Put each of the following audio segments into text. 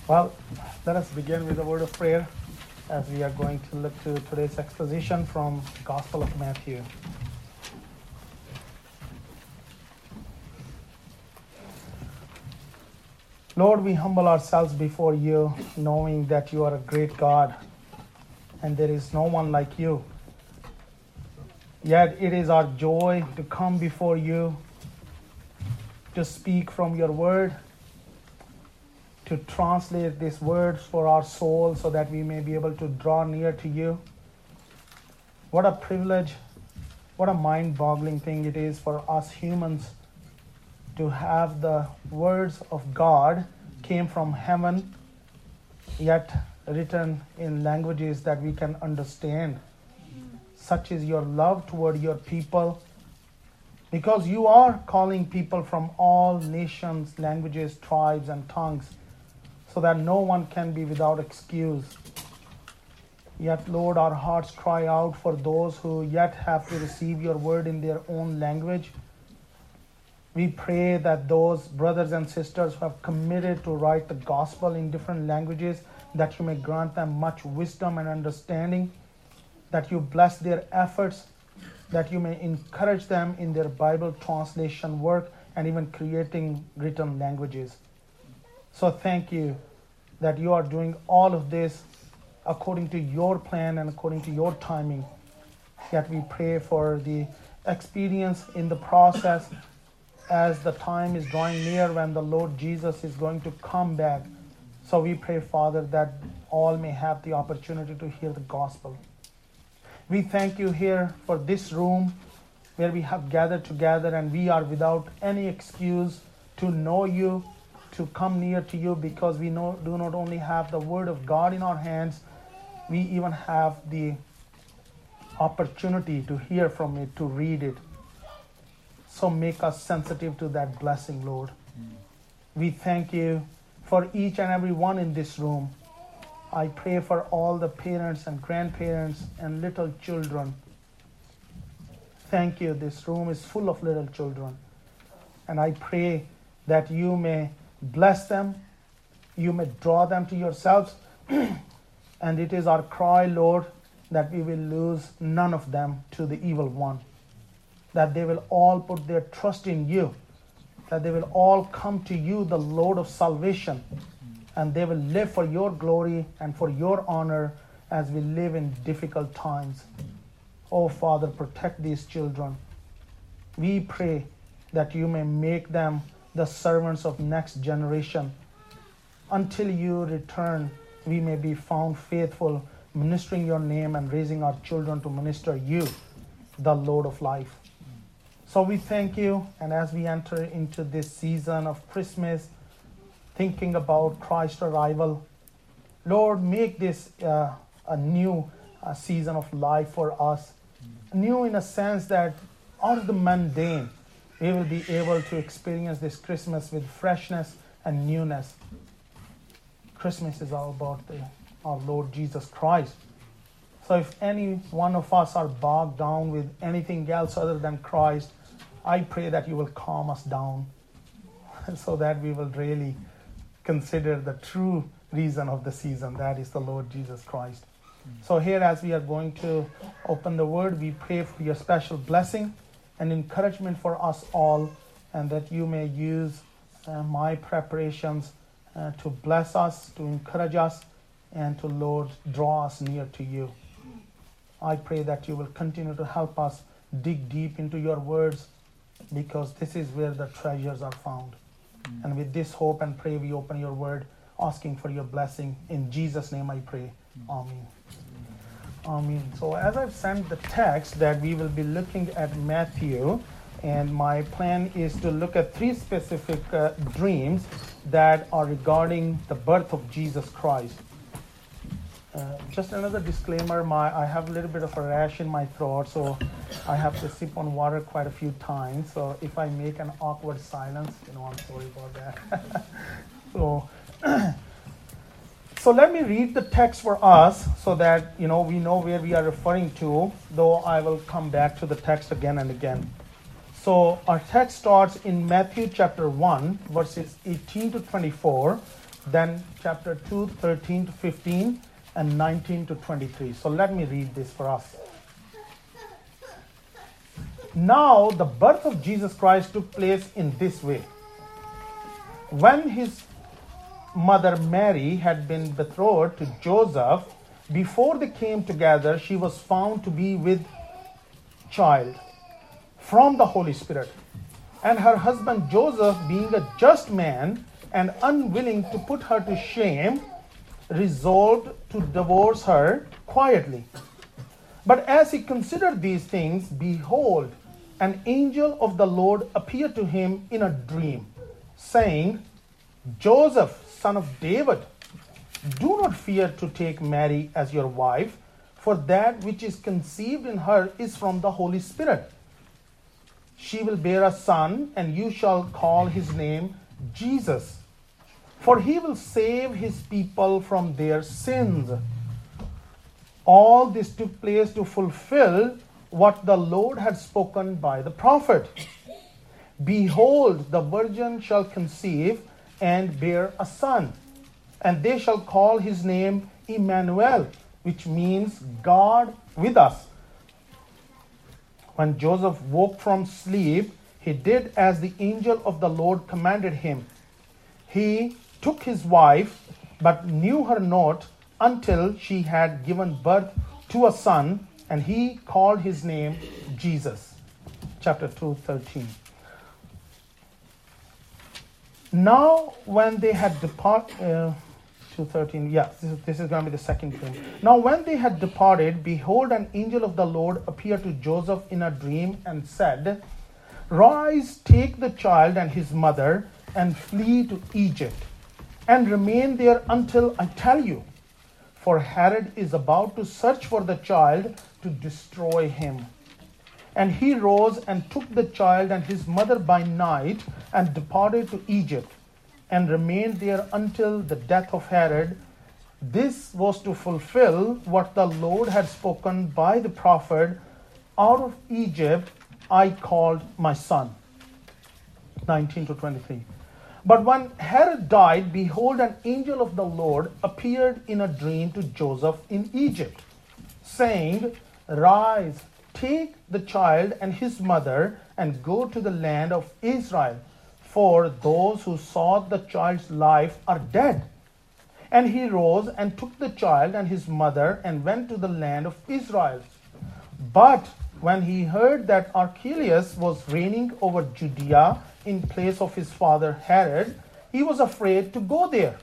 Well, let us begin with a word of prayer as we are going to look to today's exposition from the Gospel of Matthew. Lord, we humble ourselves before you, knowing that you are a great God and there is no one like you. Yet it is our joy to come before you, to speak from your word, to translate these words for our soul so that we may be able to draw near to you. What a privilege, what a mind-boggling thing it is for us humans to have the words of God came from heaven, yet written in languages that we can understand. Such is your love toward your people, because you are calling people from all nations, languages, tribes, and tongues, so that no one can be without excuse. Yet, Lord, our hearts cry out for those who yet have to receive your word in their own language. We pray that those brothers and sisters who have committed to write the gospel in different languages, that you may grant them much wisdom and understanding, that you bless their efforts, that you may encourage them in their Bible translation work and even creating written languages. So thank you that you are doing all of this according to your plan and according to your timing. Yet we pray for the experience in the process as the time is drawing near when the Lord Jesus is going to come back. So we pray, Father, that all may have the opportunity to hear the gospel. We thank you here for this room where we have gathered together and we are without any excuse to know you, to come near to you, because we do not only have the word of God in our hands, we even have the opportunity to hear from it, to read it. So make us sensitive to that blessing, Lord. We thank you for each and every one in this room. I pray for all the parents and grandparents and little children. Thank you. This room is full of little children. And I pray that you may bless them, you may draw them to yourselves. And it is our cry, Lord, that we will lose none of them to the evil one. That they will all put their trust in you. That they will all come to you, the Lord of salvation. And they will live for your glory and for your honor as we live in difficult times. Oh, Father, protect these children. We pray that you may make them the servants of next generation. Until you return, we may be found faithful, ministering your name and raising our children to minister you, the Lord of life. So we thank you, and as we enter into this season of Christmas, thinking about Christ's arrival, Lord, make this a new season of life for us. New in a sense that out of the mundane, we will be able to experience this Christmas with freshness and newness. Christmas is all about our Lord Jesus Christ. So if any one of us are bogged down with anything else other than Christ, I pray that you will calm us down so that we will really consider the true reason of the season, that is the Lord Jesus Christ. So here, as we are going to open the word, we pray for your special blessing and encouragement for us all, and that you may use my preparations to bless us, to encourage us, and to, Lord, draw us near to you. I pray that you will continue to help us dig deep into your words, because this is where the treasures are found. And with this hope and pray, we open your word, asking for your blessing. In Jesus' name I pray. Amen. Amen. So as I've sent the text that we will be looking at Matthew, and my plan is to look at three specific dreams that are regarding the birth of Jesus Christ. Just another disclaimer, I have a little bit of a rash in my throat, so I have to sip on water quite a few times. So if I make an awkward silence, I'm sorry about that. So let me read the text for us so that, we know where we are referring to, though I will come back to the text again and again. So our text starts in Matthew chapter 1, verses 18 to 24. then chapter 2, 13 to 15, and 19 to 23. So let me read this for us. Now, the birth of Jesus Christ took place in this way. When his mother Mary had been betrothed to Joseph, before they came together, she was found to be with child from the Holy Spirit. And her husband Joseph, being a just man and unwilling to put her to shame, resolved to divorce her quietly. But as he considered these things, behold, an angel of the Lord appeared to him in a dream, saying, Joseph, son of David, do not fear to take Mary as your wife, for that which is conceived in her is from the Holy Spirit. She will bear a son, and you shall call his name Jesus, for he will save his people from their sins. All this took place to fulfill what the Lord had spoken by the prophet. Behold, the virgin shall conceive and bear a son, and they shall call his name Emmanuel, which means God with us. When Joseph woke from sleep, he did as the angel of the Lord commanded him. He took his wife, but knew her not until she had given birth to a son, and he called his name Jesus. Chapter 2, 13. Now, when they had departed, 2:13, this is going to be the second dream. Now, when they had departed, behold, an angel of the Lord appeared to Joseph in a dream and said, Rise, take the child and his mother, and flee to Egypt, and remain there until I tell you. For Herod is about to search for the child to destroy him. And he rose and took the child and his mother by night and departed to Egypt, and remained there until the death of Herod. This was to fulfill what the Lord had spoken by the prophet, Out of Egypt I called my son. 19 to 23. But when Herod died, behold, an angel of the Lord appeared in a dream to Joseph in Egypt, saying, Rise, take the child and his mother, and go to the land of Israel, for those who sought the child's life are dead. And he rose and took the child and his mother and went to the land of Israel. But when he heard that Archelaus was reigning over Judea in place of his father Herod, he was afraid to go there.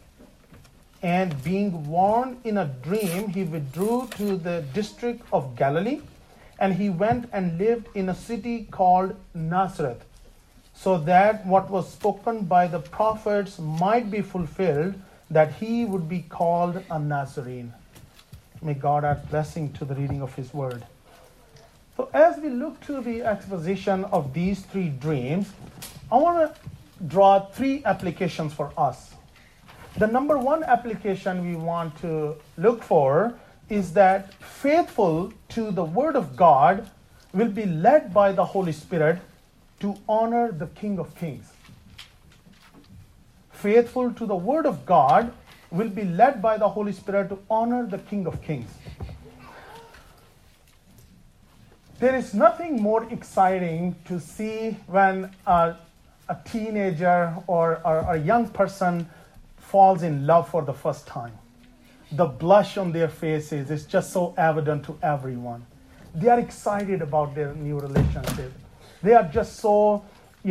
And being warned in a dream, he withdrew to the district of Galilee, and he went and lived in a city called Nazareth, so that what was spoken by the prophets might be fulfilled, that he would be called a Nazarene. May God add blessing to the reading of his word. So as we look to the exposition of these three dreams, I want to draw three applications for us. The number one application we want to look for is that faithful to the Word of God will be led by the Holy Spirit to honor the King of Kings. Faithful to the Word of God will be led by the Holy Spirit to honor the King of Kings. There is nothing more exciting to see when a teenager or a young person falls in love for the first time. The blush on their faces is just so evident to everyone. They are excited about their new relationship. They are just so,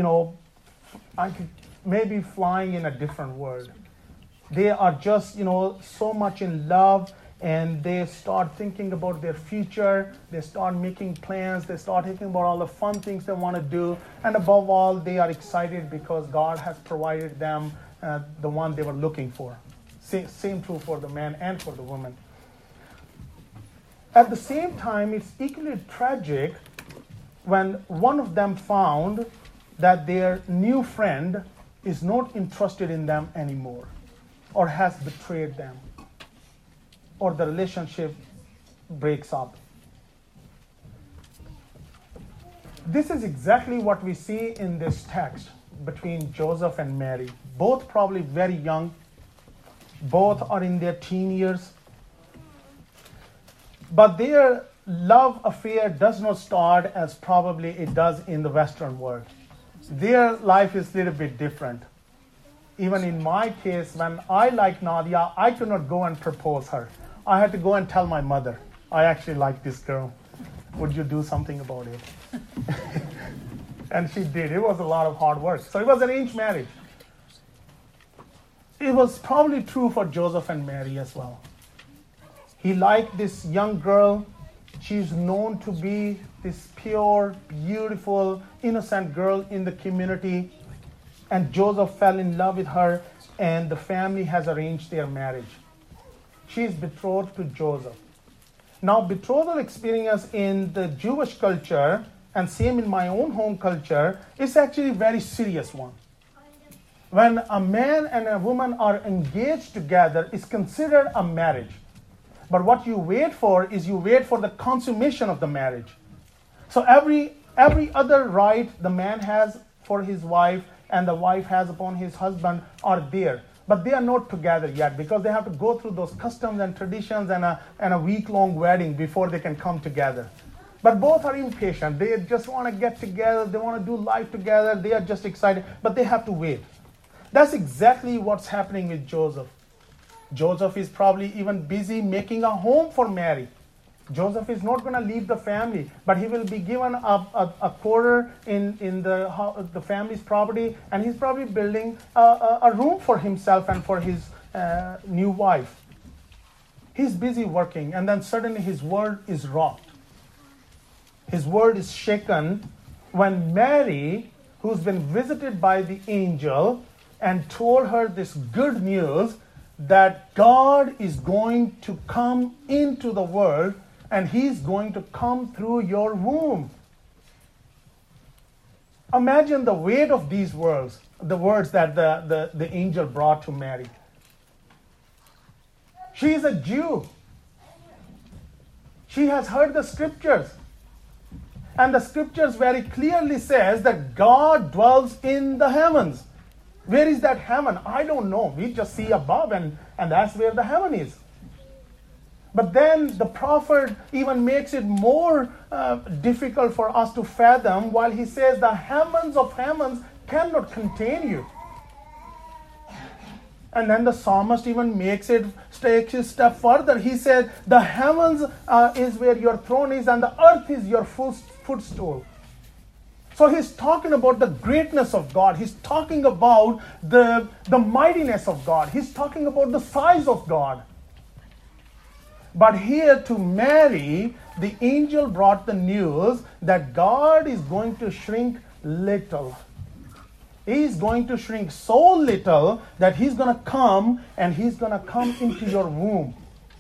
maybe flying in a different world. They are just, so much in love, and they start thinking about their future. They start making plans. They start thinking about all the fun things they want to do. And above all, they are excited because God has provided them the one they were looking for. Same true for the man and for the woman. At the same time, it's equally tragic when one of them found that their new friend is not interested in them anymore, or has betrayed them, or the relationship breaks up. This is exactly what we see in this text between Joseph and Mary, both probably very young Both are in their teen years. But their love affair does not start as probably it does in the Western world. Their life is a little bit different. Even in my case, when I liked Nadia, I could not go and propose her. I had to go and tell my mother, I actually like this girl. Would you do something about it? And she did. It was a lot of hard work. So it was an arranged marriage. It was probably true for Joseph and Mary as well. He liked this young girl. She's known to be this pure, beautiful, innocent girl in the community. And Joseph fell in love with her, and the family has arranged their marriage. She is betrothed to Joseph. Now, betrothal experience in the Jewish culture, and same in my own home culture, is actually a very serious one. When a man and a woman are engaged together, it's considered a marriage. But what you wait for is you wait for the consummation of the marriage. So every other right the man has for his wife and the wife has upon his husband are there. But they are not together yet because they have to go through those customs and traditions and a week-long wedding before they can come together. But both are impatient. They just want to get together. They want to do life together. They are just excited. But they have to wait. That's exactly what's happening with Joseph. Joseph is probably even busy making a home for Mary. Joseph is not going to leave the family, but he will be given a quarter in the family's property, and he's probably building a room for himself and for his new wife. He's busy working, and then suddenly his world is rocked. His world is shaken when Mary, who's been visited by the angel and told her this good news that God is going to come into the world and he's going to come through your womb. Imagine the weight of these words, the words that the angel brought to Mary. She is a Jew. She has heard the scriptures. And the scriptures very clearly says that God dwells in the heavens. Where is that heaven? I don't know. We just see above and that's where the heaven is. But then the prophet even makes it more difficult for us to fathom while he says the heavens of heavens cannot contain you. And then the psalmist even takes it a step further. He says the heavens is where your throne is and the earth is your footstool. So he's talking about the greatness of God. He's talking about the mightiness of God. He's talking about the size of God. But here to Mary, the angel brought the news that God is going to shrink little. He's going to shrink so little that he's going to come and he's going to come into your womb.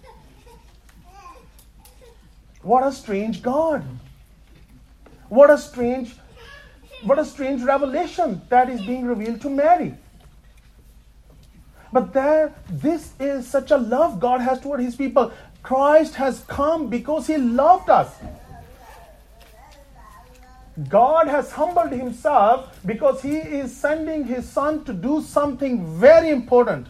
What a strange God. What a strange revelation that is being revealed to Mary. But this is such a love God has toward his people. Christ has come because he loved us. God has humbled himself because he is sending his son to do something very important.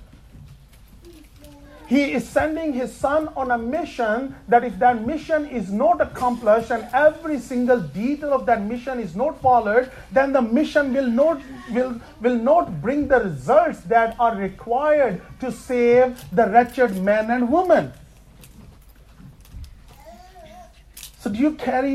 He is sending his son on a mission that if that mission is not accomplished and every single detail of that mission is not followed, then the mission will not bring the results that are required to save the wretched men and women. So do you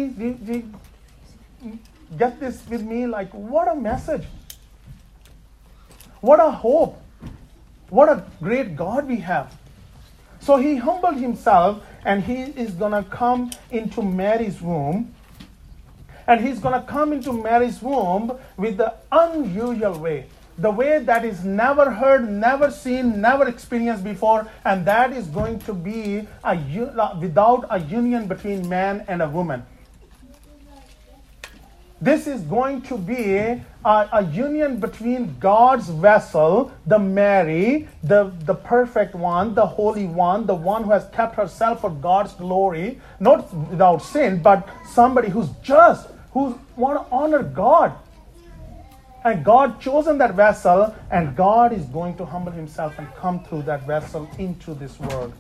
get this with me? Like, what a message. What a hope. What a great God we have. So he humbled himself and he is going to come into Mary's womb. And he's going to come into Mary's womb with the unusual way. The way that is never heard, never seen, never experienced before. And that is going to be without a union between man and a woman. This is going to be a union between God's vessel, the Mary, the perfect one, the holy one, the one who has kept herself for God's glory, not without sin, but somebody who's just, who want to honor God. And God chosen that vessel, and God is going to humble himself and come through that vessel into this world.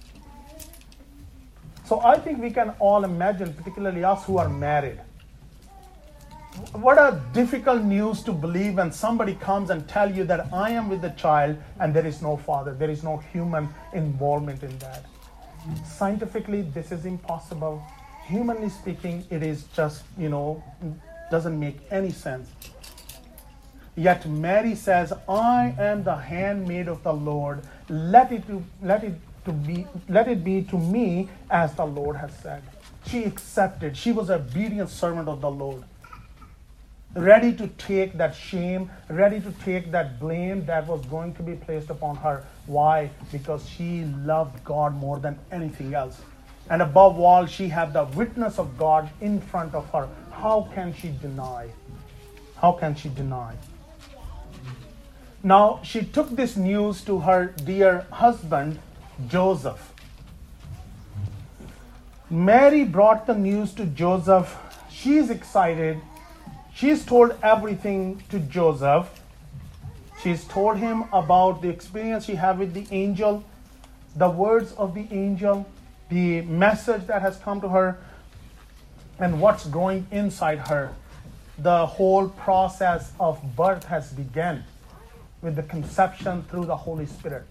So I think we can all imagine, particularly us who are married, what a difficult news to believe when somebody comes and tell you that I am with the child and there is no father, there is no human involvement in that. Scientifically, this is impossible. Humanly speaking, it is just, doesn't make any sense. Yet Mary says, I am the handmaid of the Lord. Let it be to me as the Lord has said. She accepted. She was an obedient servant of the Lord. Ready to take that shame, ready to take that blame that was going to be placed upon her. Why? Because she loved God more than anything else. And above all, she had the witness of God in front of her. How can she deny? How can she deny? Now, she took this news to her dear husband, Joseph. Mary brought the news to Joseph. She's excited. She's told everything to Joseph. She's told him about the experience she had with the angel, the words of the angel, the message that has come to her, and what's growing inside her. The whole process of birth has begun with the conception through the Holy Spirit.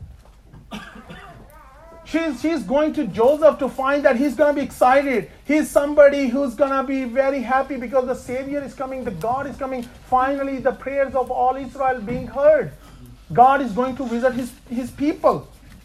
She's going to Joseph to find that he's going to be excited. He's somebody who's going to be very happy because the Savior is coming, the God is coming. Finally, the prayers of all Israel being heard. God is going to visit his people.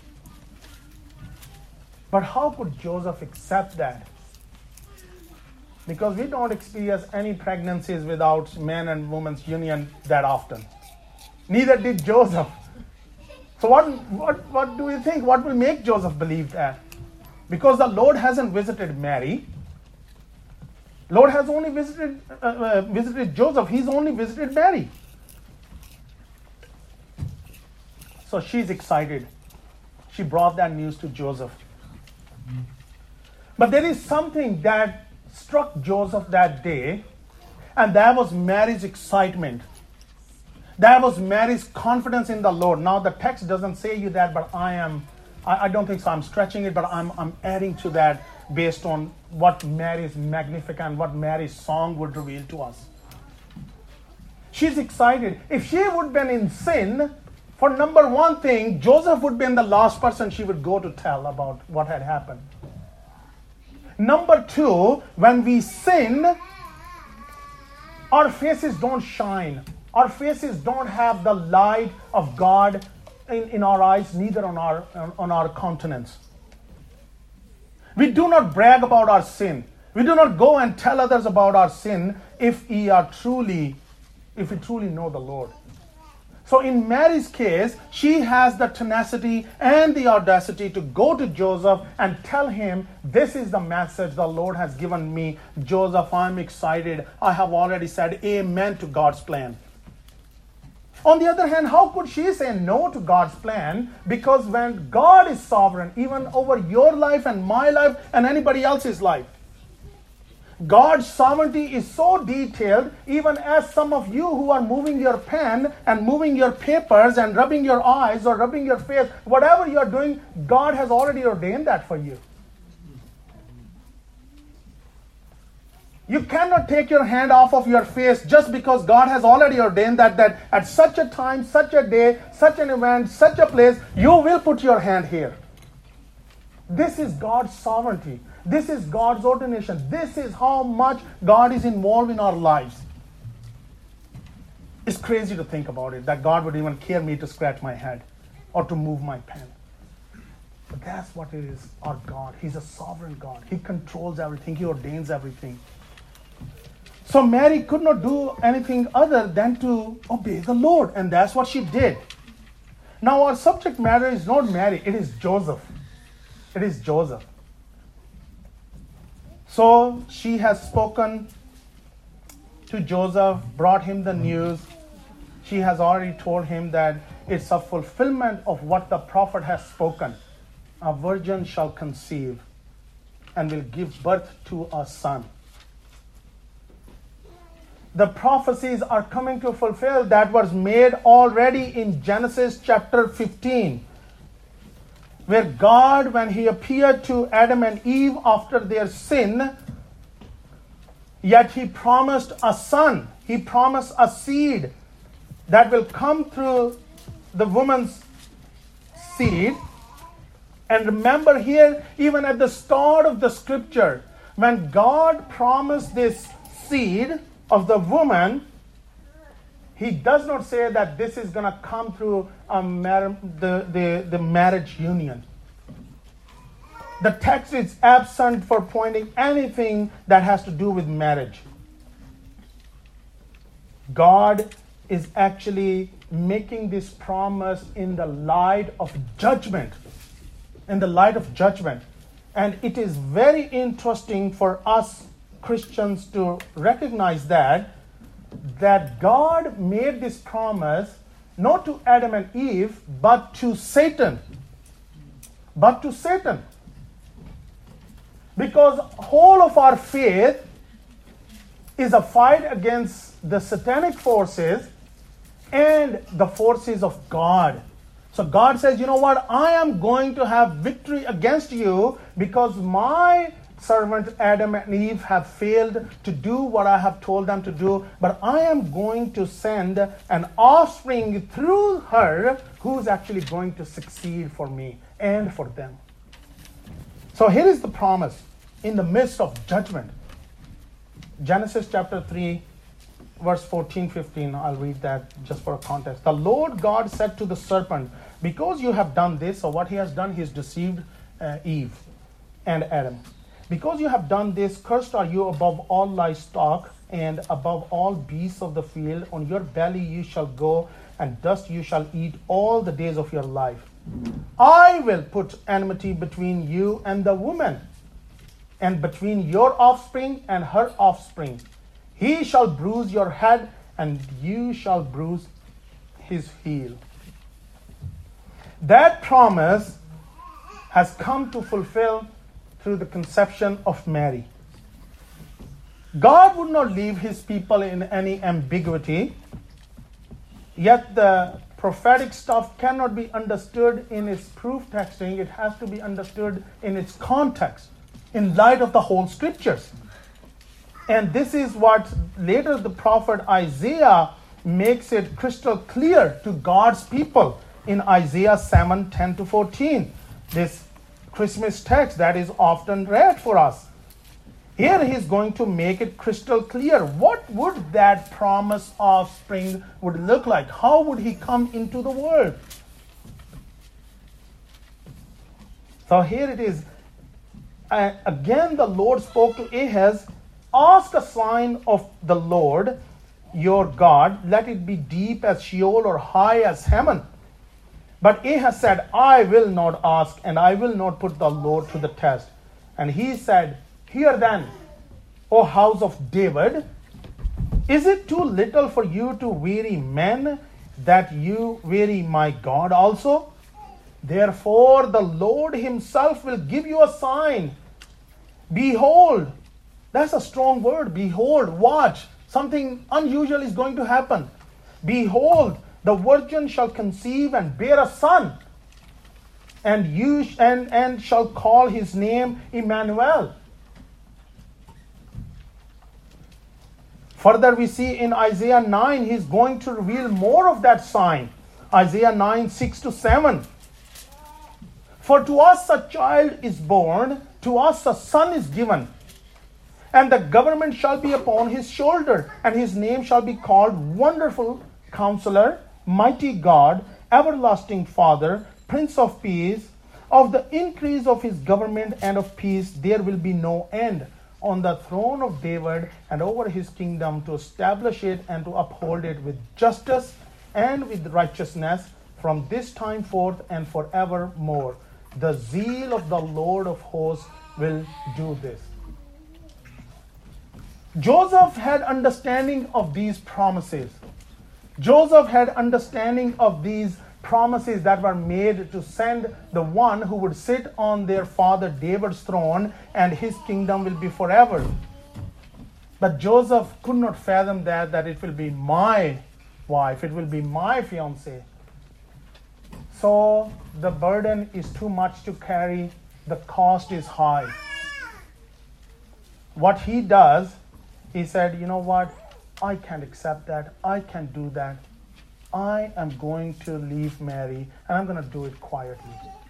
But how could Joseph accept that? Because we don't experience any pregnancies without man and woman's union that often. Neither did Joseph. So what do you think? What will make Joseph believe that? Because the Lord hasn't visited Mary. Lord has only visited Joseph. He's only visited Mary. So she's excited. She brought that news to Joseph. But there is something that struck Joseph that day, and that was Mary's excitement. That was Mary's confidence in the Lord. Now the text doesn't say you that, but I don't think so. I'm stretching it, but I'm adding to that based on what Mary's Magnificat, what Mary's song would reveal to us. She's excited. If she would have been in sin, for number one thing, Joseph would have been the last person she would go to tell about what had happened. Number two, when we sin, our faces don't shine. Our faces don't have the light of God in our eyes, neither on our countenance. We do not brag about our sin. We do not go and tell others about our sin if we truly know the Lord. So in Mary's case, she has the tenacity and the audacity to go to Joseph and tell him, this is the message the Lord has given me. Joseph, I'm excited. I have already said amen to God's plan. On the other hand, how could she say no to God's plan? Because when God is sovereign, even over your life and my life and anybody else's life, God's sovereignty is so detailed, even as some of you who are moving your pen and moving your papers and rubbing your eyes or rubbing your face, whatever you are doing, God has already ordained that for you. You cannot take your hand off of your face just because God has already ordained that at such a time, such a day, such an event, such a place, you will put your hand here. This is God's sovereignty. This is God's ordination. This is how much God is involved in our lives. It's crazy to think about it, that God would even care me to scratch my head or to move my pen. But that's what it is, our God. He's a sovereign God. He controls everything. He ordains everything. So Mary could not do anything other than to obey the Lord. And that's what she did. Now our subject matter is not Mary. It is Joseph. It is Joseph. So she has spoken to Joseph, brought him the news. She has already told him that it's a fulfillment of what the prophet has spoken. A virgin shall conceive and will give birth to a son. the prophecies are coming to fulfill that was made already in Genesis chapter 15, where God, when he appeared to Adam and Eve after their sin, yet he promised a son, he promised a seed that will come through the woman's seed. And remember here, even at the start of the scripture, when God promised this seed of the woman, he does not say that this is going to come through the marriage union. The text is absent for pointing anything that has to do with marriage. God is actually making this promise in the light of judgment. In the light of judgment. And it is very interesting for us Christians to recognize that God made this promise not to Adam and Eve, but to Satan. But to Satan. Because whole of our faith is a fight against the satanic forces and the forces of God. So God says, you know what? I am going to have victory against you because my servant Adam and Eve have failed to do what I have told them to do. But I am going to send an offspring through her who's actually going to succeed for me and for them. So here is the promise in the midst of judgment. Genesis chapter 3, verse 14-15. I'll read that just for a context. The Lord God said to the serpent, because you have done this, so what he has done, he has deceived Eve and Adam. Because you have done this, cursed are you above all livestock and above all beasts of the field. On your belly you shall go, and dust you shall eat all the days of your life. I will put enmity between you and the woman, and between your offspring and her offspring. He shall bruise your head, and you shall bruise his heel. That promise has come to fulfill through the conception of Mary. God would not leave his people in any ambiguity, yet the prophetic stuff cannot be understood in its proof texting. It has to be understood in its context, in light of the whole scriptures. And this is what later the prophet Isaiah makes it crystal clear to God's people in Isaiah 7:10-14. This Christmas text that is often read for us. Here he's going to make it crystal clear. What would that promise of spring would look like? How would he come into the world? So here it is. Again the Lord spoke to Ahaz, ask a sign of the Lord your God, let it be deep as Sheol or high as Heaven. But Ahaz said, I will not ask, and I will not put the Lord to the test. And he said, hear then, O house of David, is it too little for you to weary men, that you weary my God also? Therefore the Lord himself will give you a sign. Behold, that's a strong word. Behold, watch. Something unusual is going to happen. Behold, the virgin shall conceive and bear a son, and you and shall call his name Emmanuel. Further, we see in Isaiah 9, he's going to reveal more of that sign. Isaiah 9, 6-7. For to us a child is born, to us a son is given, and the government shall be upon his shoulder, and his name shall be called Wonderful Counselor, Mighty God, Everlasting Father, Prince of Peace. Of the increase of his government and of peace there will be no end, on the throne of David and over his kingdom, to establish it and to uphold it with justice and with righteousness from this time forth and forevermore. The zeal of the Lord of hosts will do this. Joseph had understanding of these promises. Joseph had understanding of these promises that were made to send the one who would sit on their father David's throne, and his kingdom will be forever. But Joseph could not fathom that it will be my wife, it will be my fiancée. So the burden is too much to carry, the cost is high. What he does, he said, you know what, I can't accept that, I can't do that. I am going to leave Mary, and I'm going to do it quietly.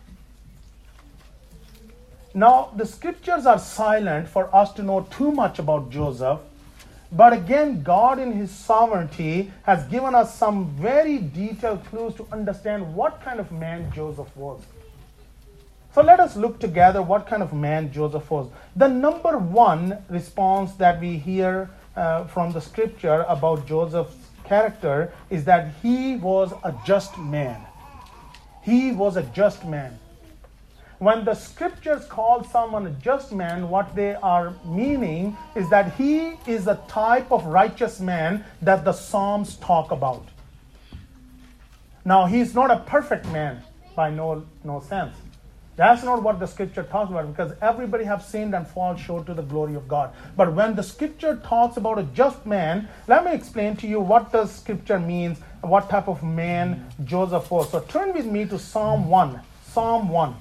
Now, the scriptures are silent for us to know too much about Joseph. But again, God in his sovereignty has given us some very detailed clues to understand what kind of man Joseph was. So let us look together what kind of man Joseph was. The number one response that we hear from the scripture about Joseph's character is that he was a just man. He was a just man. When the scriptures call someone a just man, what they are meaning is that he is the type of righteous man that the Psalms talk about. Now, he is not a perfect man by no sense. That's not what the scripture talks about, because everybody have sinned and fall short to the glory of God. But when the scripture talks about a just man, let me explain to you what the scripture means, what type of man Joseph was. So turn with me to Psalm 1. Psalm 1.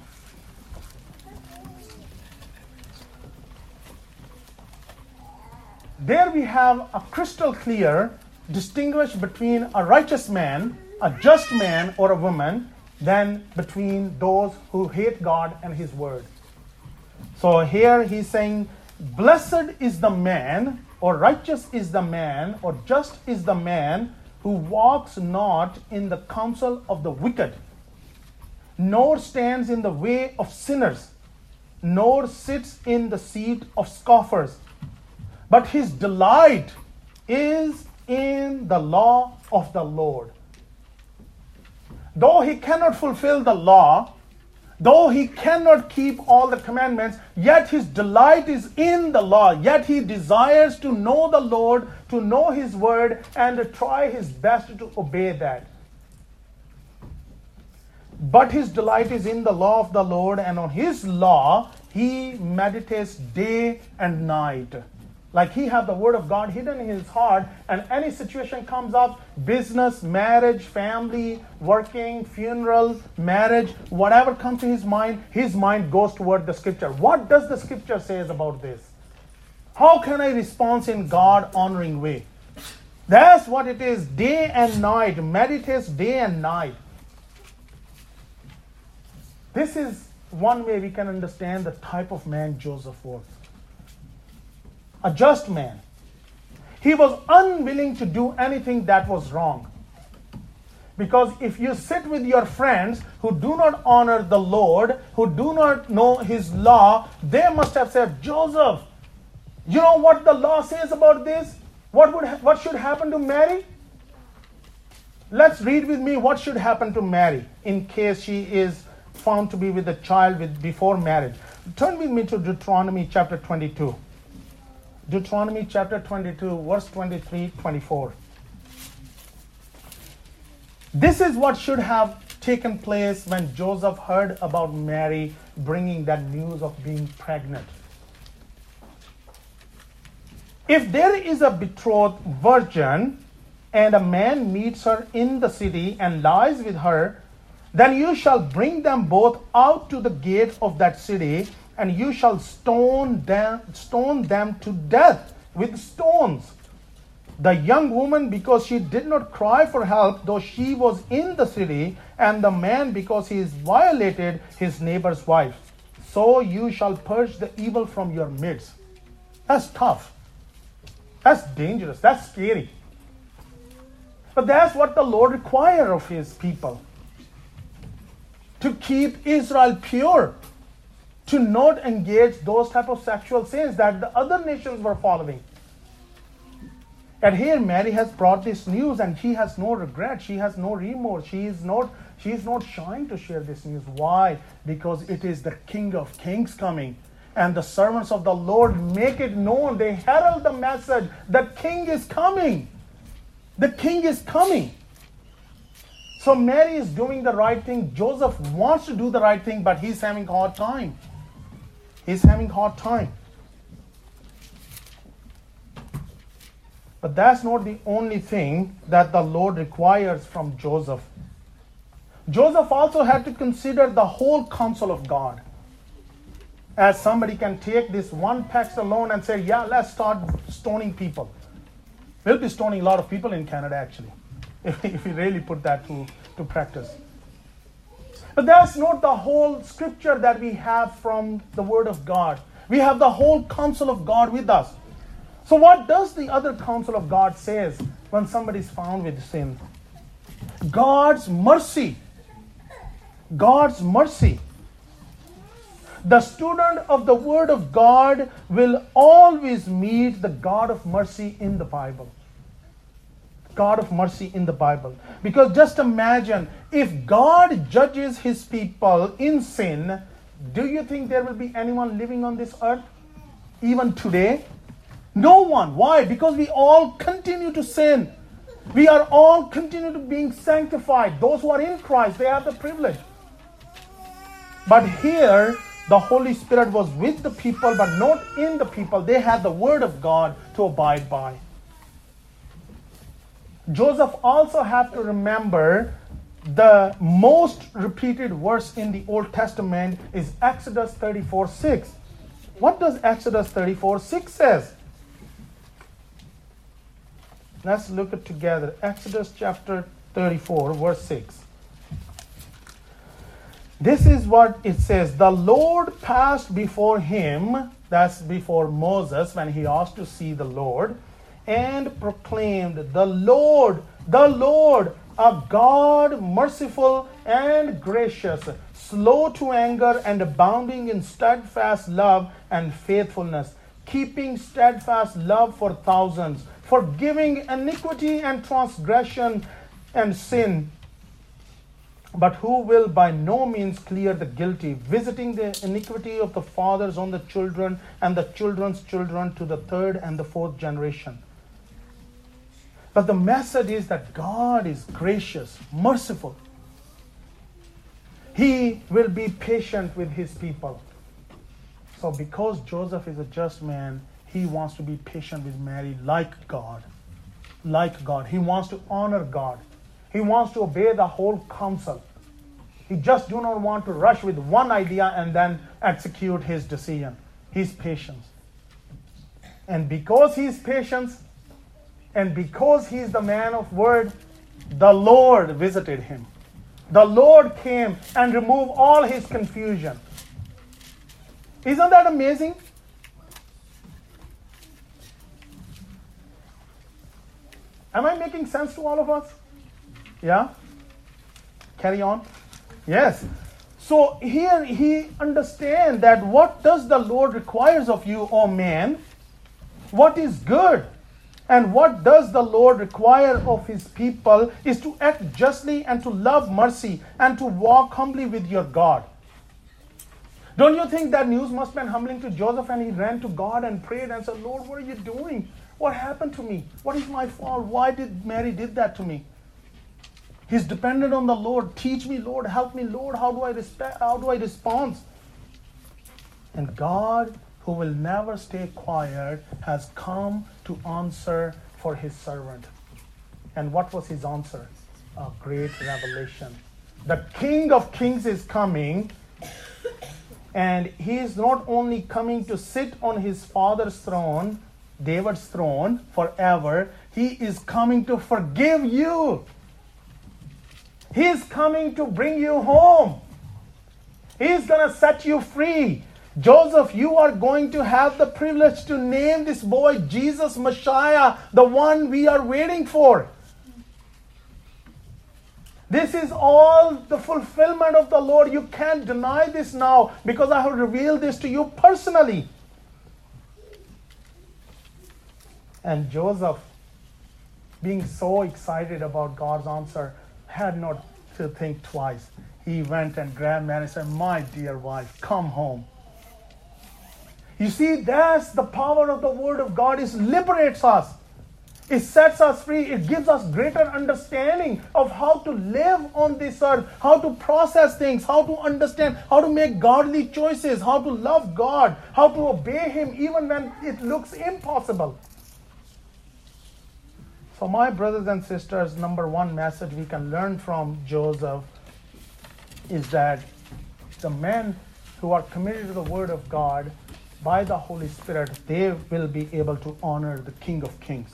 There we have a crystal clear distinguish between a righteous man, a just man, or a woman, than between those who hate God and his word. So here he's saying, blessed is the man, or righteous is the man, or just is the man who walks not in the counsel of the wicked, nor stands in the way of sinners, nor sits in the seat of scoffers. But his delight is in the law of the Lord. Though he cannot fulfill the law, though he cannot keep all the commandments, yet his delight is in the law. Yet he desires to know the Lord, to know his word, and to try his best to obey that. But his delight is in the law of the Lord, and on his law he meditates day and night. Like he have the word of God hidden in his heart, and any situation comes up, business, marriage, family, working, funeral, marriage, whatever comes to his mind goes toward the scripture. What does the scripture say about this? How can I respond in God-honoring way? That's what it is, day and night, meditates day and night. This is one way we can understand the type of man Joseph was. A just man. He was unwilling to do anything that was wrong. Because if you sit with your friends who do not honor the Lord, who do not know his law, they must have said, Joseph, you know what the law says about this? What should happen to Mary? Let's read with me what should happen to Mary in case she is found to be with a child before marriage. Turn with me to Deuteronomy chapter 22. Deuteronomy chapter 22, verse 23, 24. This is what should have taken place when Joseph heard about Mary bringing that news of being pregnant. If there is a betrothed virgin and a man meets her in the city and lies with her, then you shall bring them both out to the gate of that city, and you shall stone them to death with stones. The young woman, because she did not cry for help, though she was in the city, and the man, because he has violated his neighbor's wife. So you shall purge the evil from your midst. That's tough. That's dangerous. That's scary. But that's what the Lord requires of his people. To keep Israel pure. To not engage those type of sexual sins that the other nations were following. And here Mary has brought this news, and she has no regret. She has no remorse. She is not shying to share this news. Why? Because it is the King of Kings coming. And the servants of the Lord make it known. They herald the message. The King is coming. The King is coming. So Mary is doing the right thing. Joseph wants to do the right thing, but he's having a hard time. He's having a hard time. But that's not the only thing that the Lord requires from Joseph. Joseph also had to consider the whole counsel of God. As somebody can take this one text alone and say, yeah, let's start stoning people. We'll be stoning a lot of people in Canada, actually, if we really put that to practice. But that's not the whole scripture that we have from the Word of God. We have the whole counsel of God with us. So what does the other counsel of God says when somebody is found with sin? God's mercy. God's mercy. The student of the Word of God will always meet the God of mercy in the Bible. God of mercy in the Bible. Because just imagine, if God judges His people in sin, do you think there will be anyone living on this earth? Even today? No one. Why? Because we all continue to sin. We are all continue to being sanctified. Those who are in Christ, they have the privilege. But here, the Holy Spirit was with the people, but not in the people. They had the Word of God to abide by. Joseph also had to remember the most repeated verse in the Old Testament is Exodus 34:6. What does Exodus 34:6 says? Let's look at together. Exodus chapter 34, verse 6. This is what it says. The Lord passed before him, that's before Moses when he asked to see the Lord, and proclaimed, the Lord, a God merciful and gracious, slow to anger and abounding in steadfast love and faithfulness, keeping steadfast love for thousands, forgiving iniquity and transgression and sin, but who will by no means clear the guilty, visiting the iniquity of the fathers on the children and the children's children to the third and the fourth generation. But the message is that God is gracious, merciful. He will be patient with His people. So because Joseph is a just man, he wants to be patient with Mary like God. Like God. He wants to honor God. He wants to obey the whole counsel. He just do not want to rush with one idea and then execute his decision. He's patient. And because he's patient, and because he's the man of word, the Lord visited him. The Lord came and removed all his confusion. Isn't that amazing? Am I making sense to all of us? Yeah? Carry on. Yes. So here he understands that what does the Lord requires of you, O man? What is good? And what does the Lord require of His people is to act justly and to love mercy and to walk humbly with your God. Don't you think that news must have been humbling to Joseph, and he ran to God and prayed and said, Lord, what are you doing? What happened to me? What is my fault? Why did Mary did that to me? He's dependent on the Lord. Teach me, Lord. Help me, Lord. How do I respond? And God, who will never stay quiet, has come to answer for His servant. And what was His answer? A great revelation. The King of Kings is coming, and He is not only coming to sit on His father's throne, David's throne, forever. He is coming to forgive you. He is coming to bring you home. He is going to set you free. Joseph, you are going to have the privilege to name this boy Jesus Messiah, the one we are waiting for. This is all the fulfillment of the Lord. You can't deny this now because I have revealed this to you personally. And Joseph, being so excited about God's answer, had not to think twice. He went and grabbed Mary and said, my dear wife, come home. You see, that's the power of the Word of God. It liberates us. It sets us free. It gives us greater understanding of how to live on this earth, how to process things, how to understand, how to make godly choices, how to love God, how to obey Him even when it looks impossible. So my brothers and sisters, number one message we can learn from Joseph is that the men who are committed to the Word of God by the Holy Spirit, they will be able to honor the King of Kings.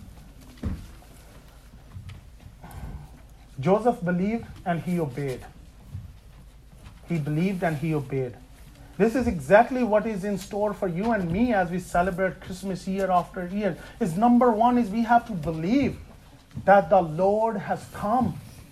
Joseph believed and he obeyed. He believed and he obeyed. This is exactly what is in store for you and me as we celebrate Christmas year after year. Is number one is we have to believe that the Lord has come.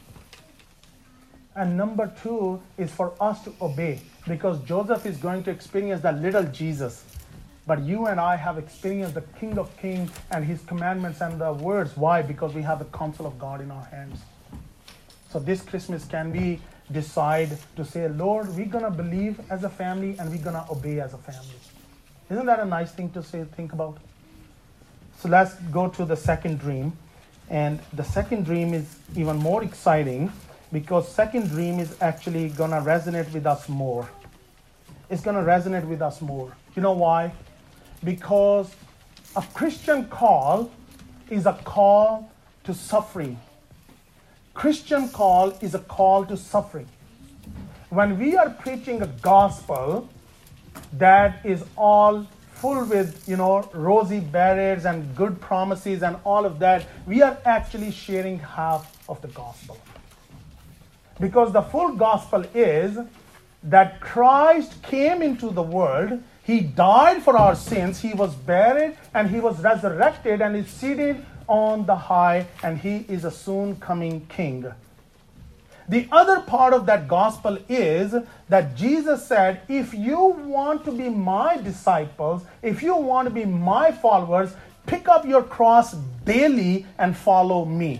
And number two is for us to obey, because Joseph is going to experience that little Jesus. But you and I have experienced the King of Kings and his commandments and the words. Why? Because we have the counsel of God in our hands. So this Christmas, can we decide to say, Lord, we're going to believe as a family and we're going to obey as a family. Isn't that a nice thing to say, think about? So let's go to the second dream. And the second dream is even more exciting, because second dream is actually going to resonate with us more. It's going to resonate with us more. You know why? Because a Christian call is a call to suffering. Christian call is a call to suffering. When we are preaching a gospel that is all full with, rosy barrels and good promises and all of that, we are actually sharing half of the gospel. Because the full gospel is that Christ came into the world, he died for our sins, he was buried, and he was resurrected and is seated on the high, and he is a soon coming king. The other part of that gospel is that Jesus said, if you want to be my disciples, if you want to be my followers, pick up your cross daily and follow me.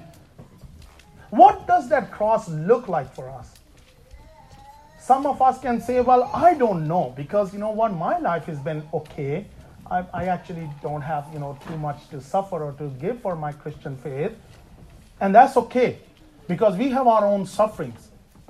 What does that cross look like for us? Some of us can say, well, I don't know, because you know what, my life has been okay. I actually don't have, too much to suffer or to give for my Christian faith. And that's okay, because we have our own sufferings.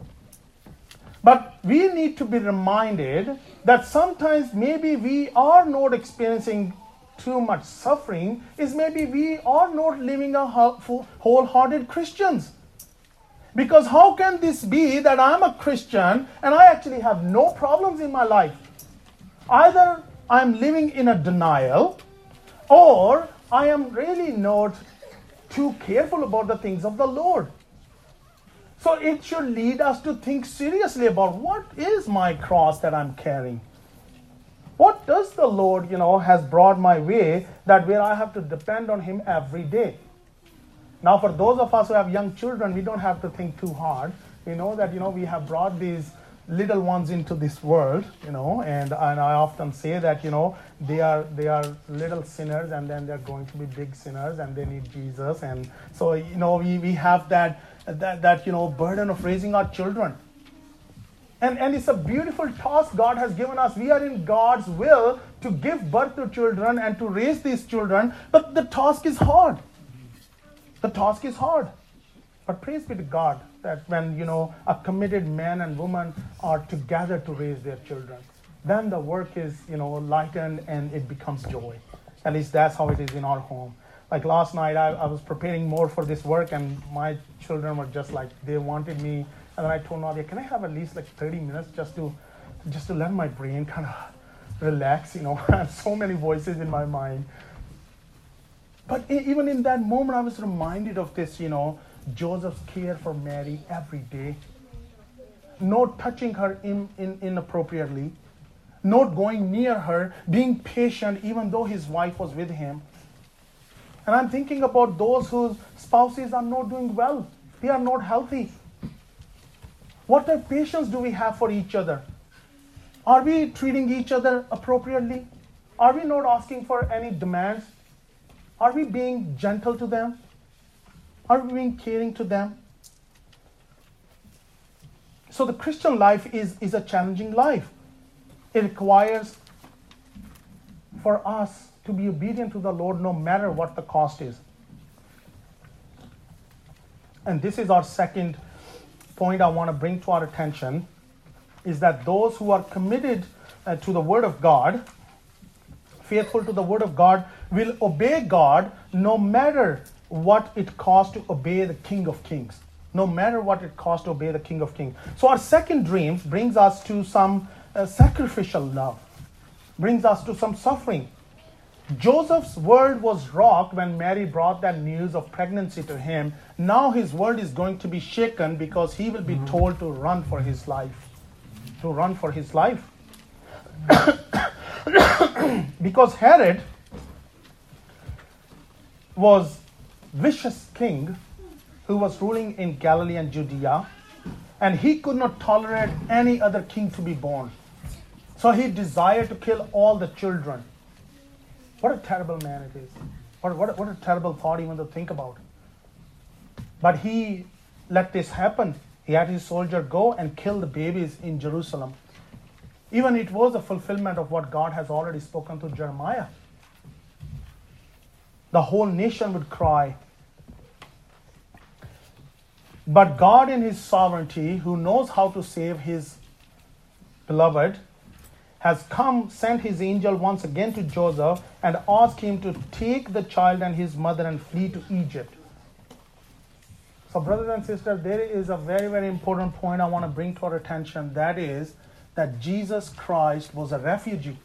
But we need to be reminded that sometimes maybe we are not experiencing too much suffering, is maybe we are not living a wholehearted Christians. Because how can this be that I'm a Christian and I actually have no problems in my life? Either I'm living in a denial, or I am really not too careful about the things of the Lord. So it should lead us to think seriously about, what is my cross that I'm carrying? What does the Lord, has brought my way, that where I have to depend on him every day? Now, for those of us who have young children, we don't have to think too hard. We know that, we have brought these little ones into this world, and I often say that, they are little sinners, and then they're going to be big sinners, and they need Jesus. And so, we have that burden of raising our children. And it's a beautiful task God has given us. We are in God's will to give birth to children and to raise these children, but the task is hard. The task is hard. But praise be to God that when, a committed man and woman are together to raise their children, then the work is, lightened and it becomes joy. At least that's how it is in our home. Like last night, I was preparing more for this work, and my children were just like, they wanted me. And then I told Nadia, can I have at least 30 minutes just to let my brain kind of relax? I have so many voices in my mind. But even in that moment, I was reminded of this, Joseph's care for Mary every day. Not touching her inappropriately. Not going near her. Being patient even though his wife was with him. And I'm thinking about those whose spouses are not doing well. They are not healthy. What type of patience do we have for each other? Are we treating each other appropriately? Are we not asking for any demands? Are we being gentle to them? Are we being caring to them? So the Christian life is a challenging life. It requires for us to be obedient to the Lord no matter what the cost is. And this is our second point I want to bring to our attention, is that those who are committed to the Word of God, faithful to the Word of God, will obey God no matter what it costs to obey the King of Kings. No matter what it costs to obey the King of Kings. So our second dream brings us to some sacrificial love, brings us to some suffering. Joseph's world was rocked when Mary brought that news of pregnancy to him. Now his world is going to be shaken because he will be told to run for his life. To run for his life. Because Herod was vicious king who was ruling in Galilee and Judea, and he could not tolerate any other king to be born. So he desired to kill all the children. What a terrible man it is. What a terrible thought even to think about. But he let this happen. He had his soldier go and kill the babies in Jerusalem. Even it was a fulfillment of what God has already spoken to Jeremiah. The whole nation would cry. But God in his sovereignty, who knows how to save his beloved, has sent his angel once again to Joseph and asked him to take the child and his mother and flee to Egypt. So brothers and sisters, there is a very, very important point I want to bring to our attention. That is that Jesus Christ was a refugee.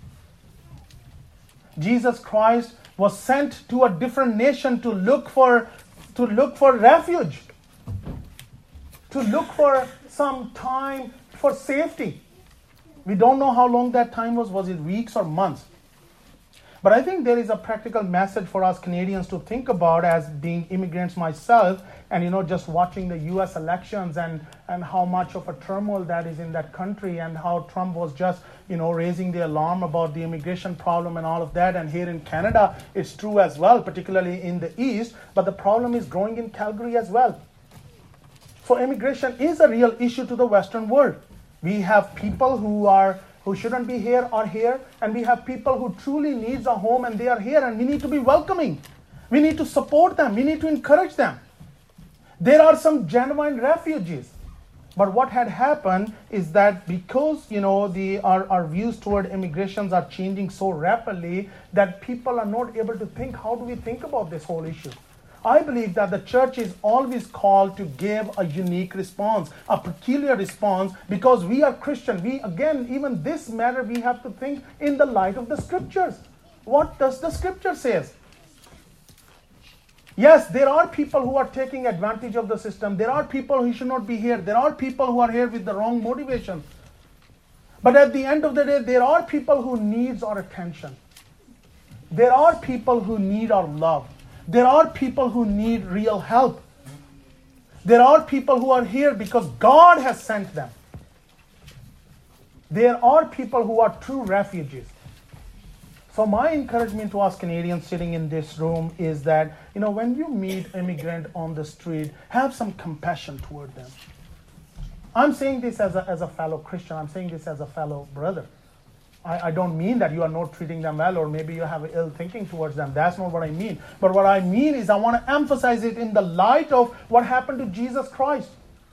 Jesus Christ was sent to a different nation to look for refuge, to look for some time for safety. We don't know how long that time was. Was it weeks or months? But I think there is a practical message for us Canadians to think about as being immigrants myself, and just watching the US elections and how much of a turmoil that is in that country, and how Trump was just raising the alarm about the immigration problem and all of that. And here in Canada it's true as well, particularly in the east, but the problem is growing in Calgary as well. So immigration is a real issue to the Western world. We have people who shouldn't be here are here, and we have people who truly needs a home and they are here, and we need to be welcoming. We need to support them. We need to encourage them. There are some genuine refugees. But what had happened is that because our views toward immigrations are changing so rapidly that people are not able to think, how do we think about this whole issue? I believe that the church is always called to give a unique response, a peculiar response, because we are Christian. Even this matter, we have to think in the light of the scriptures. What does the scripture say? Yes, there are people who are taking advantage of the system. There are people who should not be here. There are people who are here with the wrong motivation. But at the end of the day, there are people who need our attention. There are people who need our love. There are people who need real help. There are people who are here because God has sent them. There are people who are true refugees. So my encouragement to us Canadians sitting in this room is that, when you meet an immigrant on the street, have some compassion toward them. I'm saying this as a fellow Christian. I'm saying this as a fellow brother. I don't mean that you are not treating them well, or maybe you have ill thinking towards them. That's not what I mean. But what I mean is I want to emphasize it in the light of what happened to Jesus Christ.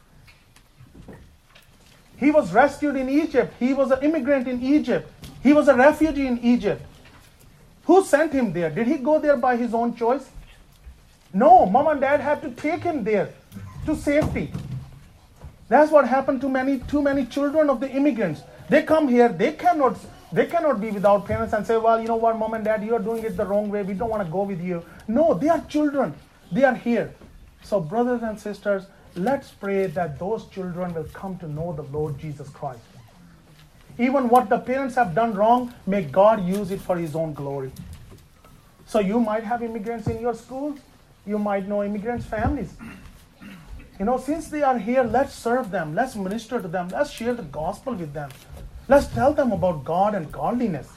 He was rescued in Egypt. He was an immigrant in Egypt. He was a refugee in Egypt. Who sent him there? Did he go there by his own choice? No, mom and dad had to take him there to safety. That's what happened to too many children of the immigrants. They come here, they cannot be without parents and say, well, you know what, mom and dad, you are doing it the wrong way. We don't want to go with you. No, they are children. They are here. So brothers and sisters, let's pray that those children will come to know the Lord Jesus Christ. Even what the parents have done wrong, may God use it for his own glory. So you might have immigrants in your schools. You might know immigrants' families. Since they are here, let's serve them. Let's minister to them. Let's share the gospel with them. Let's tell them about God and godliness.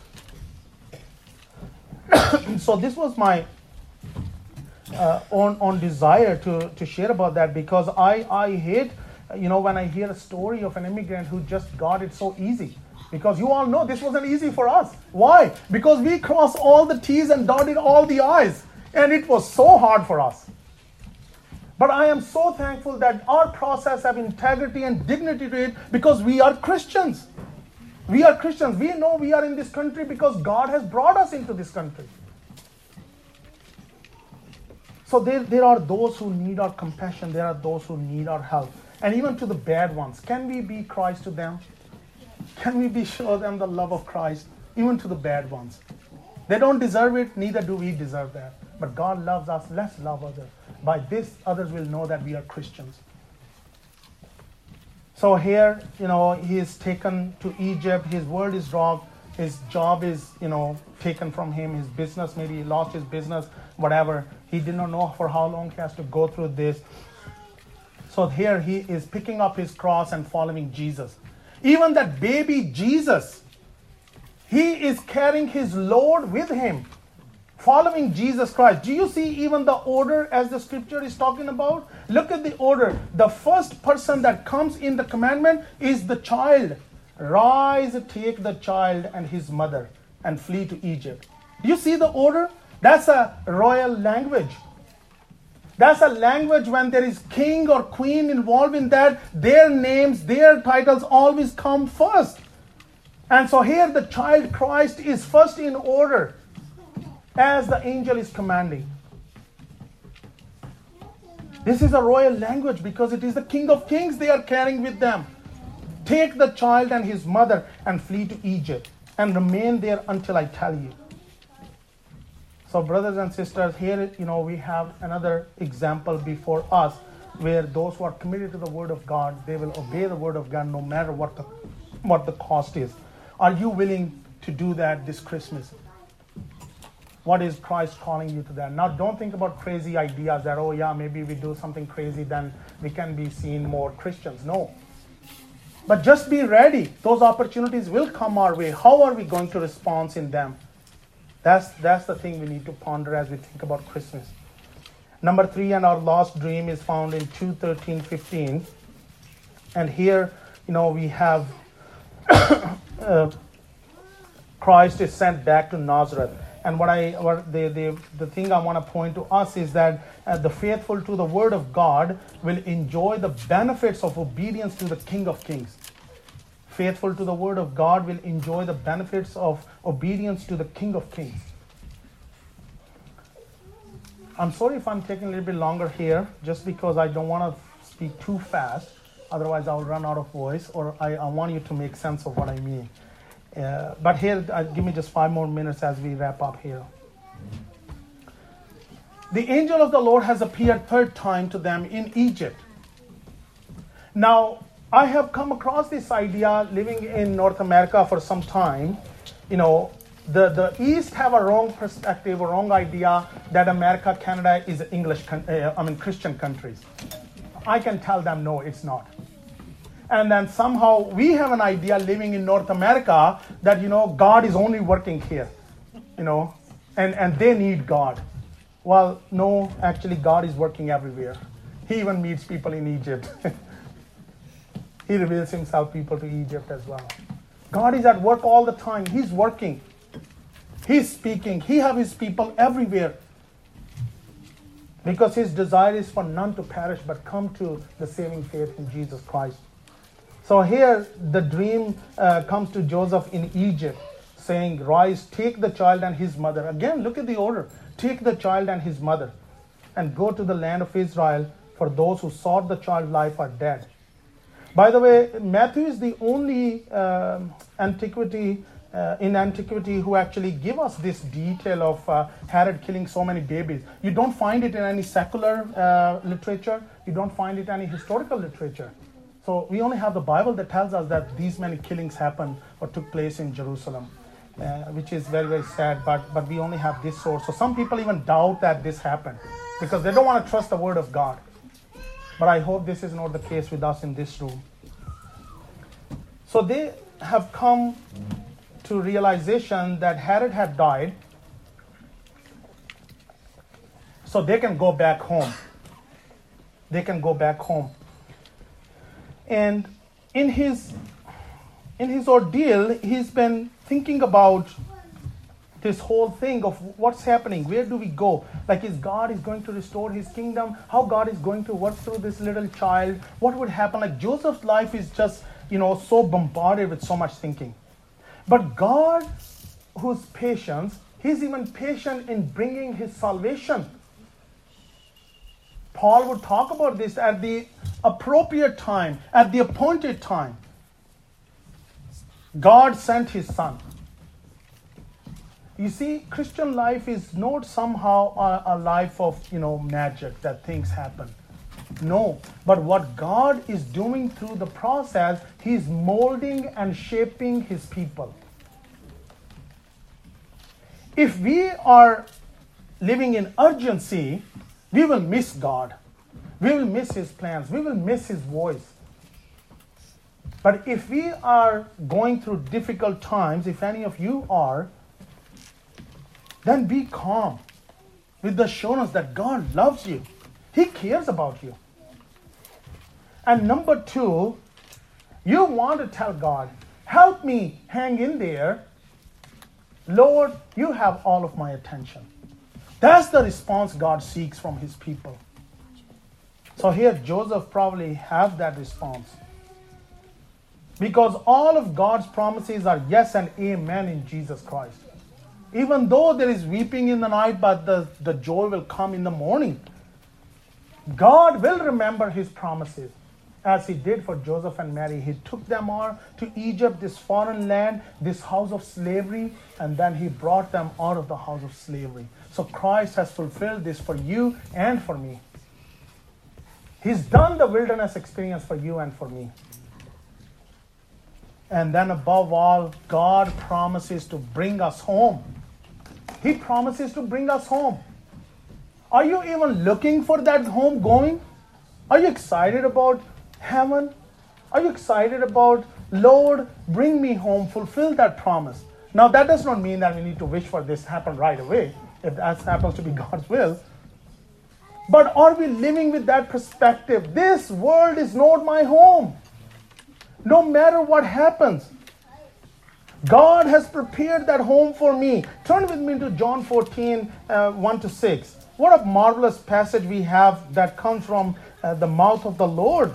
So this was my own desire to share about that, because I hate, when I hear a story of an immigrant who just got it so easy. Because you all know this wasn't easy for us. Why? Because we crossed all the T's and dotted all the I's. And it was so hard for us. But I am so thankful that our process have integrity and dignity to it, because we are Christians. We are Christians. We know we are in this country because God has brought us into this country. So there are those who need our compassion. There are those who need our help. And even to the bad ones, can we be Christ to them? Can we show them the love of Christ, even to the bad ones? They don't deserve it, neither do we deserve that. But God loves us, let's love others. By this, others will know that we are Christians. So here, he is taken to Egypt. His word is robbed. His job is, taken from him. His business, maybe he lost his business, whatever. He did not know for how long he has to go through this. So here he is picking up his cross and following Jesus. Even that baby Jesus, he is carrying his load with him, following Jesus Christ. Do you see even the order as the scripture is talking about? Look at the order. The first person that comes in the commandment is the child. Rise, take the child and his mother and flee to Egypt. Do you see the order? That's a royal language. That's a language when there is king or queen involved in that, their names, their titles always come first. And so here the child Christ is first in order as the angel is commanding. This is a royal language because it is the King of Kings they are carrying with them. Take the child and his mother and flee to Egypt and remain there until I tell you. So brothers and sisters, here we have another example before us where those who are committed to the word of God, they will obey the word of God no matter what the cost is. Are you willing to do that this Christmas? What is Christ calling you to that? Now don't think about crazy ideas that, oh yeah, maybe we do something crazy, then we can be seen more Christians. No. But just be ready. Those opportunities will come our way. How are we going to respond in them? That's the thing we need to ponder as we think about Christmas. Number 3, and our last dream is found in 2:13-15. And here, we have Christ is sent back to Nazareth. And the thing I want to point to us is that the faithful to the word of God will enjoy the benefits of obedience to the King of Kings. Faithful to the word of God will enjoy the benefits of obedience to the King of Kings. I'm sorry if I'm taking a little bit longer here, just because I don't want to speak too fast. Otherwise, I'll run out of voice, or I want you to make sense of what I mean. But here, give me just 5 more minutes as we wrap up here. The angel of the Lord has appeared 3rd time to them in Egypt. Now, I have come across this idea living in North America for some time. The East have a wrong perspective, a wrong idea that America, Canada is Christian countries. I can tell them, no, it's not. And then somehow we have an idea living in North America that, God is only working here, and they need God. Well, no, actually God is working everywhere. He even meets people in Egypt. He reveals himself people to Egypt as well. God is at work all the time. He's working. He's speaking. He has his people everywhere. Because his desire is for none to perish but come to the saving faith in Jesus Christ. So here the dream comes to Joseph in Egypt, saying, rise, take the child and his mother. Again, look at the order. Take the child and his mother and go to the land of Israel, for those who sought the child's life are dead. By the way, Matthew is the only in antiquity who actually give us this detail of Herod killing so many babies. You don't find it in any secular literature. You don't find it in any historical literature. So we only have the Bible that tells us that these many killings happened or took place in Jerusalem, which is very, very sad. But we only have this source. So some people even doubt that this happened because they don't want to trust the word of God. But I hope this is not the case with us in this room. So they have come to realization that Herod had died, so they can go back home. They can go back home. And in his ordeal, he's been thinking about this whole thing of what's happening. Where do we go? Like, is God is going to restore his kingdom? How God is going to work through this little child? What would happen? Like, Joseph's life is just, so bombarded with so much thinking. But God, whose patience, he's even patient in bringing his salvation. Paul would talk about this at the appropriate time, at the appointed time. God sent his Son. You see, Christian life is not somehow a life of, magic, that things happen. No, but what God is doing through the process, he's molding and shaping his people. If we are living in urgency, we will miss God. We will miss his plans. We will miss his voice. But if we are going through difficult times, if any of you are, then be calm with the assurance that God loves you. He cares about you. And number two, you want to tell God, help me hang in there. Lord, you have all of my attention. That's the response God seeks from his people. So here Joseph probably has that response. Because all of God's promises are yes and amen in Jesus Christ. Even though there is weeping in the night, but the joy will come in the morning. God will remember his promises, as he did for Joseph and Mary. He took them all to Egypt, this foreign land, this house of slavery, and then he brought them out of the house of slavery. So Christ has fulfilled this for you and for me. He's done the wilderness experience for you and for me. And then above all, God promises to bring us home. He promises to bring us home. Are you even looking for that home going? Are you excited about heaven? Are you excited about, Lord, bring me home, fulfill that promise? Now, that does not mean that we need to wish for this to happen right away, if that happens to be God's will. But are we living with that perspective? This world is not my home. No matter what happens, God has prepared that home for me. Turn with me to John 14, 1-6. What a marvelous passage we have that comes from the mouth of the Lord.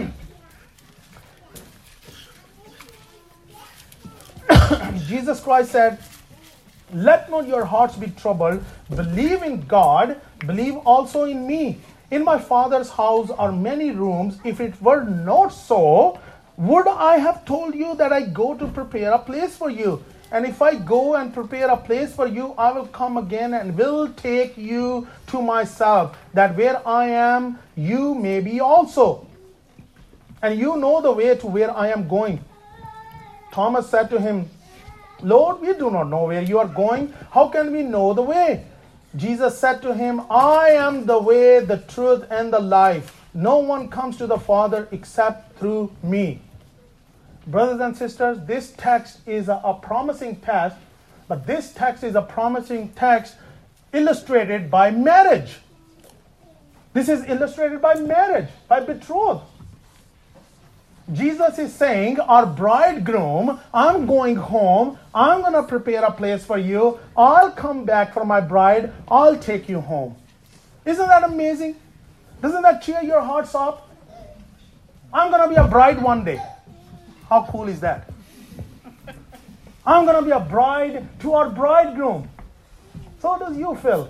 Jesus Christ said, let not your hearts be troubled. Believe in God. Believe also in me. In my Father's house are many rooms. If it were not so, would I have told you that I go to prepare a place for you? And if I go and prepare a place for you, I will come again and will take you to myself, that where I am, you may be also. And you know the way to where I am going. Thomas said to him, Lord, we do not know where you are going. How can we know the way? Jesus said to him, I am the way, the truth, and the life. No one comes to the Father except through me. Brothers and sisters, this text is a promising text, but this text is a promising text illustrated by marriage. This is illustrated by marriage, by betrothal. Jesus is saying, our bridegroom, I'm going home. I'm going to prepare a place for you. I'll come back for my bride. I'll take you home. Isn't that amazing? Doesn't that cheer your hearts up? I'm going to be a bride one day. How cool is that? I'm going to be a bride to our bridegroom. So does you feel.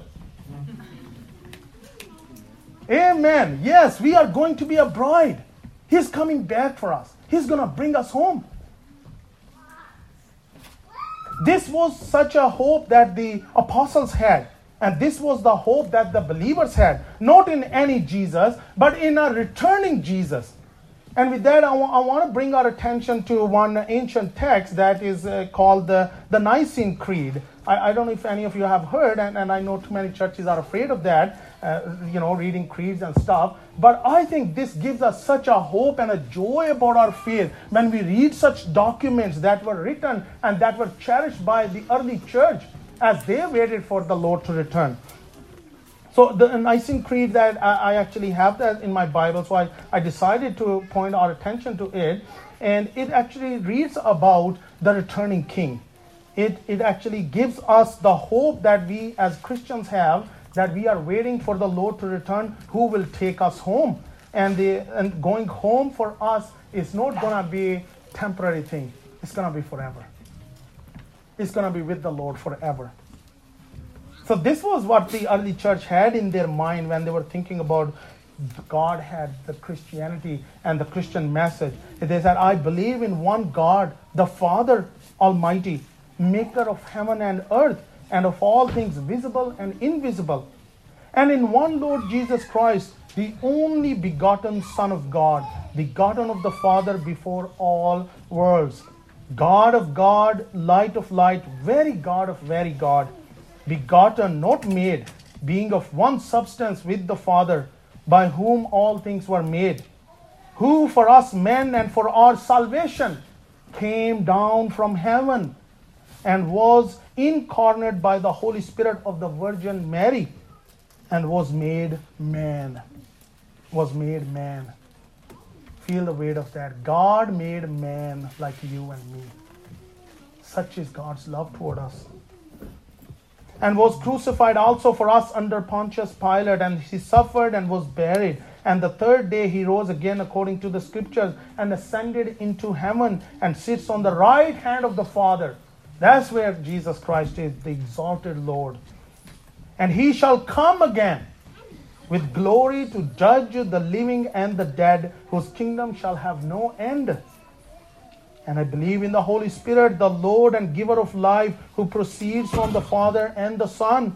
Amen. Yes, we are going to be a bride. He's coming back for us. He's going to bring us home. This was such a hope that the apostles had. And this was the hope that the believers had. Not in any Jesus, but in a returning Jesus. And with that, I want to bring our attention to one ancient text that is called the Nicene Creed. I don't know if any of you have heard, and I know too many churches are afraid of that, reading creeds and stuff. But I think this gives us such a hope and a joy about our faith when we read such documents that were written and that were cherished by the early church as they waited for the Lord to return. So the Nicene Creed, that I actually have that in my Bible, so I decided to point our attention to it. And it actually reads about the returning King. It actually gives us the hope that we as Christians have, that we are waiting for the Lord to return, who will take us home. And going home for us is not going to be a temporary thing. It's going to be forever. It's going to be with the Lord forever. So this was what the early church had in their mind when they were thinking about God had the Christianity and the Christian message. They said, I believe in one God, the Father Almighty, maker of heaven and earth, and of all things visible and invisible, and in one Lord Jesus Christ, the only begotten Son of God, begotten of the Father before all worlds, God of God, light of light, very God of very God, begotten, not made, being of one substance with the Father, by whom all things were made, who for us men and for our salvation came down from heaven and was incarnate by the Holy Spirit of the Virgin Mary and was made man. Was made man. Feel the weight of that. God made man like you and me. Such is God's love toward us. And was crucified also for us under Pontius Pilate, and he suffered and was buried. And the third day he rose again according to the scriptures and ascended into heaven and sits on the right hand of the Father. That's where Jesus Christ is, the exalted Lord. And he shall come again with glory to judge the living and the dead, whose kingdom shall have no end. And I believe in the Holy Spirit, the Lord and giver of life, who proceeds from the Father and the Son,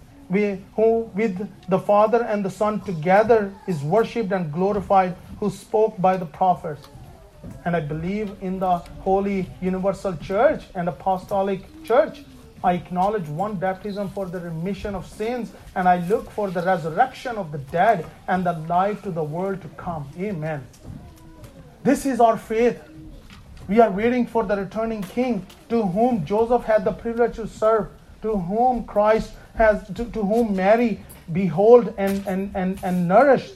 who with the Father and the Son together is worshipped and glorified, who spoke by the prophets. And I believe in the Holy Universal Church and Apostolic Church. I acknowledge one baptism for the remission of sins, and I look for the resurrection of the dead and the life to the world to come. Amen. This is our faith. We are waiting for the returning King, to whom Joseph had the privilege to serve, to whom Christ has, to whom Mary behold and nourished.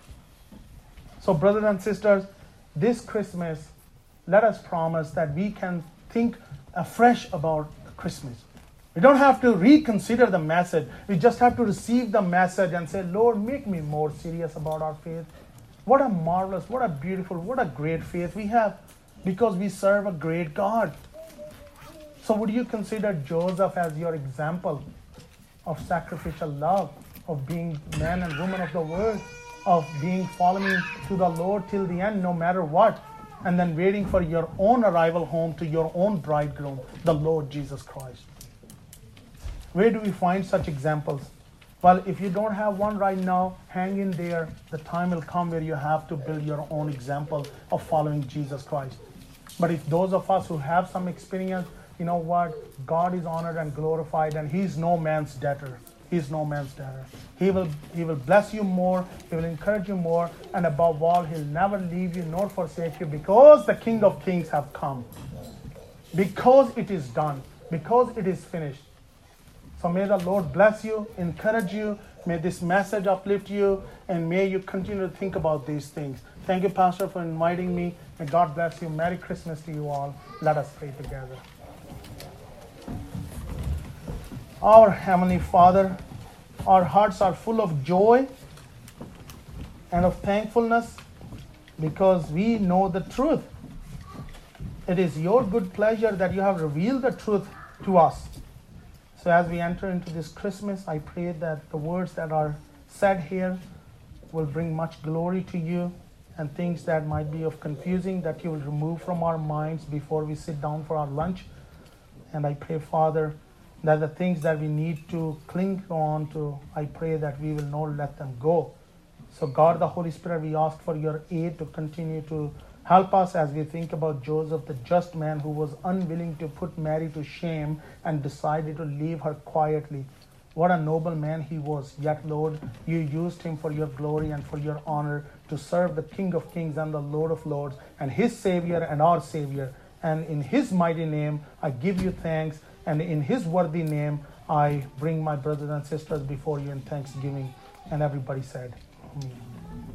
So, brothers and sisters, this Christmas, let us promise that we can think afresh about Christmas. We don't have to reconsider the message. We just have to receive the message and say, Lord, make me more serious about our faith. What a marvelous, what a beautiful, what a great faith we have, because we serve a great God. So would you consider Joseph as your example of sacrificial love, of being man and woman of the word, of being following to the Lord till the end, no matter what, and then waiting for your own arrival home to your own bridegroom, the Lord Jesus Christ? Where do we find such examples? Well, if you don't have one right now, hang in there. The time will come where you have to build your own example of following Jesus Christ. But if those of us who have some experience, you know what? God is honored and glorified, and He's no man's debtor. He's no man's debtor. He will bless you more. He will encourage you more. And above all, He'll never leave you nor forsake you, because the King of Kings have come. Because it is done. Because it is finished. So may the Lord bless you, encourage you. May this message uplift you, and may you continue to think about these things. Thank you, Pastor, for inviting me. May God bless you. Merry Christmas to you all. Let us pray together. Our Heavenly Father, our hearts are full of joy and of thankfulness, because we know the truth. It is your good pleasure that you have revealed the truth to us. So as we enter into this Christmas, I pray that the words that are said here will bring much glory to you, and things that might be of confusing that you will remove from our minds before we sit down for our lunch. And I pray, Father, that the things that we need to cling on to, I pray that we will not let them go. So God, the Holy Spirit, we ask for your aid to continue to help us as we think about Joseph, the just man who was unwilling to put Mary to shame and decided to leave her quietly. What a noble man he was. Yet, Lord, you used him for your glory and for your honor to serve the King of Kings and the Lord of Lords and his Savior and our Savior. And in his mighty name, I give you thanks. And in his worthy name, I bring my brothers and sisters before you in thanksgiving. And everybody said, Amen.